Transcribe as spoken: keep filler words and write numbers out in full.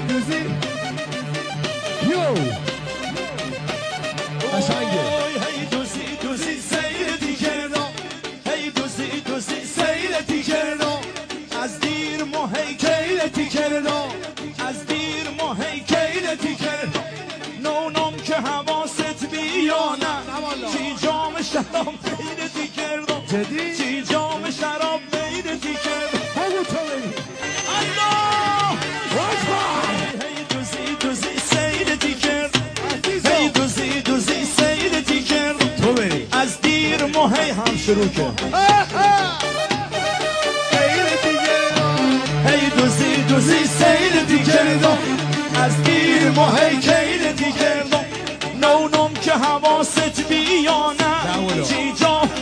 دوزی یو قشنگه هی دوزی دوزی سیرتی کردم هی دوزی دوزی سیرتی کردم از دیر ما هی کیرتی کردم از دیر ما هی کیرتی کردم نونم که حواست بیانه چی جام شراب بیرتی کردم جدی؟ چی جام شراب بیرتی کردم بگو تو بری الله اکبر هی دوزی دوزی سیرتی کردم هی دوزی دوزی سیرتی کردم تو بری از دیر ما هی هم شروع کرد غیرتی کردم هی دوزی دوزی سیرتی کردم از دیر ما هی کیرتی کردم نونم که حواست بیانه چی جا